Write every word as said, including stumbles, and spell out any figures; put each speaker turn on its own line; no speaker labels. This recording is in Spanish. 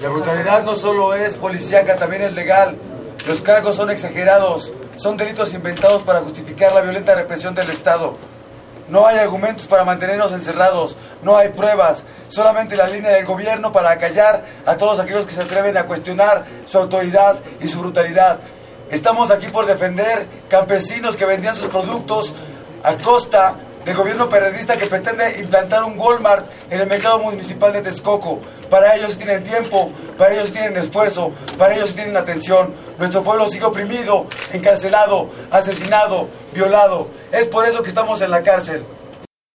La brutalidad no solo es policíaca, también es legal. Los cargos son exagerados, son delitos inventados para justificar la violenta represión del Estado. No hay argumentos para mantenernos encerrados, no hay pruebas, solamente la línea del gobierno para acallar a todos aquellos que se atreven a cuestionar su autoridad y su brutalidad. Estamos aquí por defender campesinos que vendían sus productos a costa del gobierno periodista que pretende implantar un Walmart en el mercado municipal de Texcoco. Para ellos tienen tiempo, para ellos tienen esfuerzo, para ellos tienen atención. Nuestro pueblo sigue oprimido, encarcelado, asesinado, violado. Es por eso que estamos en la cárcel.